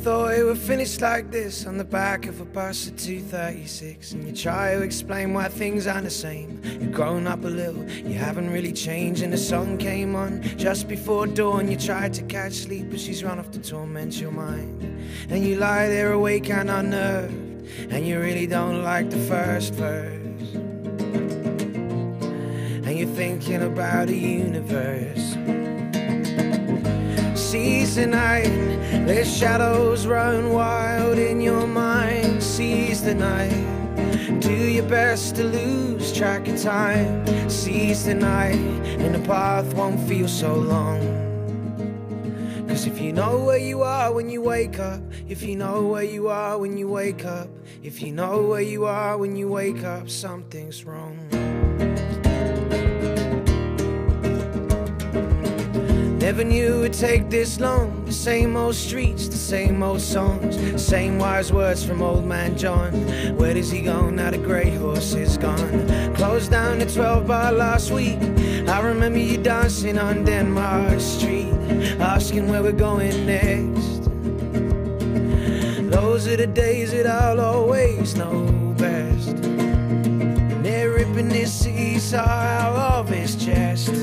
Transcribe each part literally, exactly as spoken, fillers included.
thought it would finish like this, on the back of a bus at two thirty-six. And you try to explain why things aren't the same. You've grown up a little, you haven't really changed. And the song came on just before dawn. You tried to catch sleep, but she's run off to torment your mind. And you lie there awake and unnerved, and you really don't like the first verse. And you're thinking about a universe. Seize the night, let shadows run wild in your mind. Seize the night, do your best to lose track of time. Seize the night, and the path won't feel so long. Cause if you know where you are when you wake up, if you know where you are when you wake up, if you know where you are when you wake up, something's wrong. Never knew it'd take this long. The same old streets, the same old songs, the same wise words from old man John. Where does he go now the grey horse is gone? Closed down the twelve bar last week. I remember you dancing on Denmark Street, asking where we're going next. Those are the days that I'll always know best. And they're ripping this seesaw out of his chest.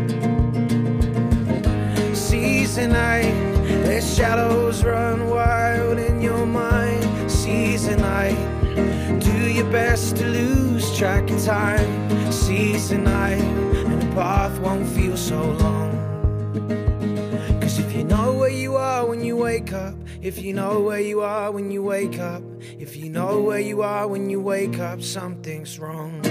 Seize the night, let shadows run wild in your mind. Seize the night, do your best to lose track of time. Seize the night, and the path won't feel so long. Cause if you know where you are when you wake up, if you know where you are when you wake up, if you know where you are when you wake up, something's wrong.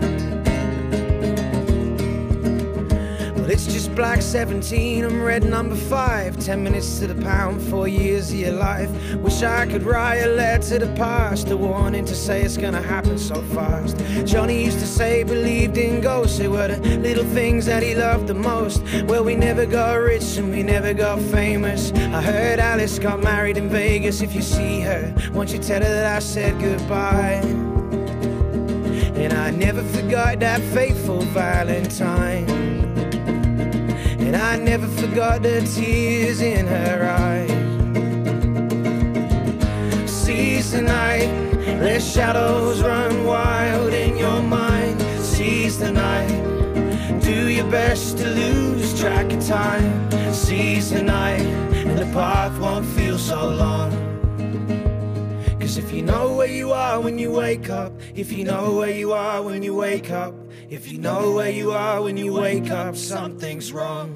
It's just black seventeen, I'm red number five. Ten minutes to the pound, four years of your life. Wish I could write a letter to the past, a warning to say it's gonna happen so fast. Johnny used to say he believed in ghosts. They were the little things that he loved the most. Well, we never got rich and we never got famous. I heard Alice got married in Vegas. If you see her, won't you tell her that I said goodbye? And I never forgot that fateful Valentine. And I never forgot the tears in her eyes. Seize the night, let shadows run wild in your mind. Seize the night, do your best to lose track of time. Seize the night, and the path won't feel so long. Cause if you know where you are when you wake up, if you know where you are when you wake up, if you know where you are when you wake up, something's wrong.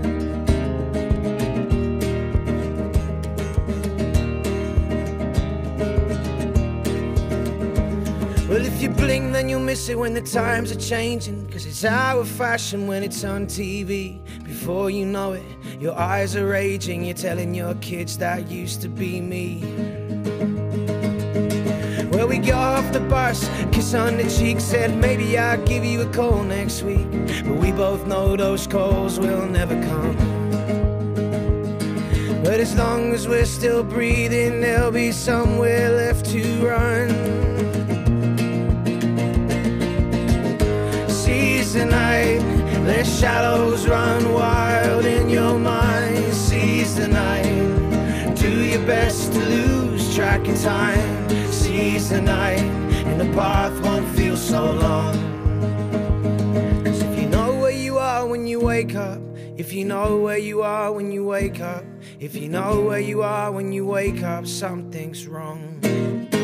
Well, if you blink, then you'll miss it when the times are changing. Cause it's our fashion when it's on T V. Before you know it, your eyes are raging. You're telling your kids that used to be me. Well, we got off the bus, kiss on the cheek, said maybe I'll give you a call next week. But we both know those calls will never come. But as long as we're still breathing, there'll be somewhere left to run. Seize the night, let shadows run wild in your mind. Seize the night, do your best to lose track of time. Seize the night, and the path won't feel so long. Cause if you know where you are when you wake up, if you know where you are when you wake up, if you know where you are when you wake up, something's wrong.